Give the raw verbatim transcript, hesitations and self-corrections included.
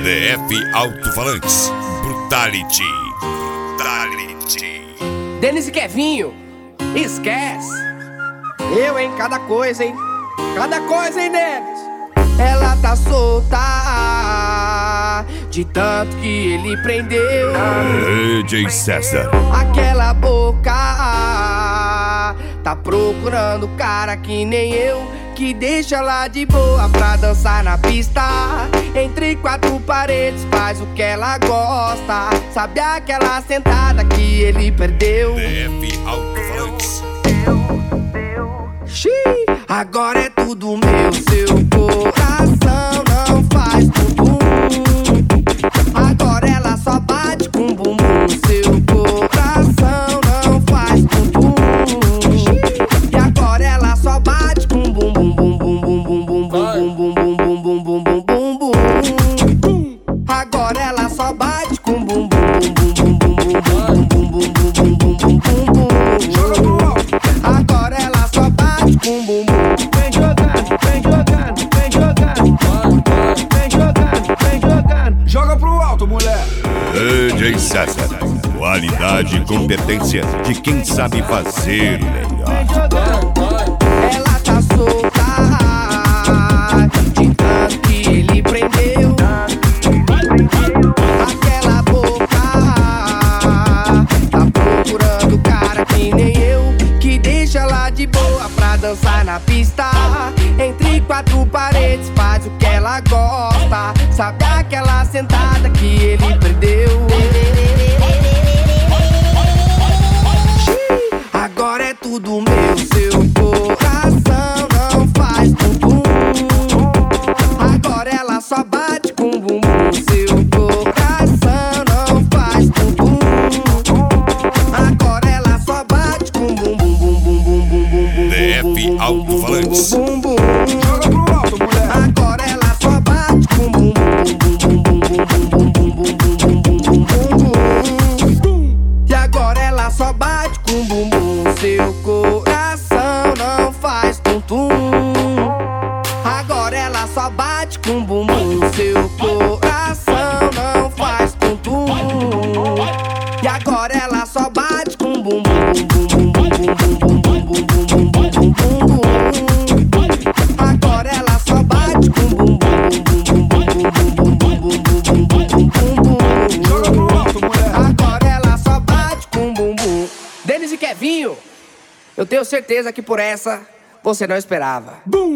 D F Alto-Falantes. Brutality. Brutality. Denis e Kevinho, esquece. Eu, hein, cada coisa, hein. Cada coisa, hein, Denis. Ela tá solta de tanto que ele prendeu. D J César. Aquela boca tá procurando cara que nem eu, que deixa ela de boa pra dançar na pista. Entre quatro paredes faz o que ela gosta. Sabe aquela sentada que ele perdeu? D F Alto-Falantes. Xiii, agora é tudo meu. Seu coração não faz bumbum. Agora ela só bate com bumbum. Seu coração não faz bumbum. E agora ela só bate com bumbum, bum bum bum bum bum bum bum bum bum bum bum bum bum bum. Agora ela só bate com bumbum, bum bum bum bum bum bum bum bum bum bum bum bum. Agora ela só bate com bumbum. Vem jogando, vem jogando, vem jogando, vem jogando, vem jogando. Joga pro alto, mulher. D J César. Qualidade e competência de quem sabe fazer o melhor. Ela tá solta de tanto que ele prendeu. Aquela boca tá procurando cara que nem eu, que deixa ela de boa pra dançar na pista. Entre quatro paredes faz o que ela gosta. Sabe aquela sentada que ele perdeu? Agora é tudo meu. Seu coração não faz bumbum. Agora ela só bate com bumbum. Seu coração não faz bumbum. Agora ela só bate com bumbum, bum bum bum bum bum bum. D F Alto-Falantes. Bum bum. Joga pro alto, mulher. Agora ela só bate com bumbum, bum bum bum bum bum bum bum bum bum bum bum. E agora ela só bate com bumbum. Seu coração não faz tum-tum. Agora ela só bate com bumbum. Seu coração não faz tum-tum. E agora ela só bate com bumbum, bum bum bum bum bum bum bum bum bum bum bum bum. Agora ela só bate com bumbum, bum bum bum bum bum bum bum bum bum bum. Joga pro alto, mulher. Agora ela só bate com bumbum. Denis e Kevinho, eu tenho certeza que por essa você não esperava.